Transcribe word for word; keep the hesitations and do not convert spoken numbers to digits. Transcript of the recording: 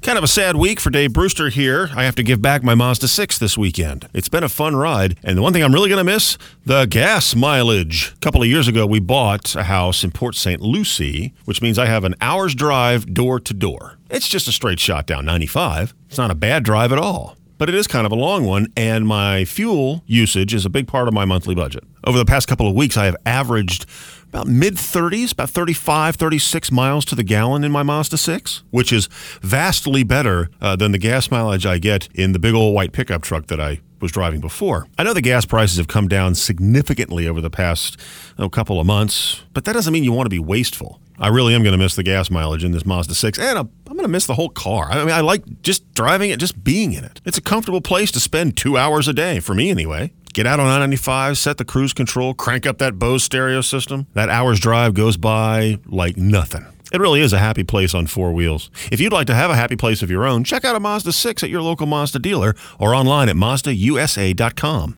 Kind of a sad week for Dave Brewster here. I have to give back my Mazda six this weekend. It's been a fun ride, and the one thing I'm really going to miss, the gas mileage. A couple of years ago, we bought a house in Port Saint Lucie, which means I have an hour's drive door to door. It's just a straight shot down ninety-five. It's not a bad drive at all, but it is kind of a long one, and my fuel usage is a big part of my monthly budget. Over the past couple of weeks, I have averaged about mid-thirties, about thirty-five, thirty-six miles to the gallon in my Mazda six, which is vastly better uh, than the gas mileage I get in the big old white pickup truck that I was driving before. I know the gas prices have come down significantly over the past oh, couple of months, but that doesn't mean you want to be wasteful. I really am going to miss the gas mileage in this Mazda six, and I'm, I'm going to miss the whole car. I mean, I like just driving it, just being in it. It's a comfortable place to spend two hours a day, for me anyway. Get out on I ninety-five, set the cruise control, crank up that Bose stereo system. That hour's drive goes by like nothing. It really is a happy place on four wheels. If you'd like to have a happy place of your own, check out a Mazda six at your local Mazda dealer or online at Mazda U S A dot com.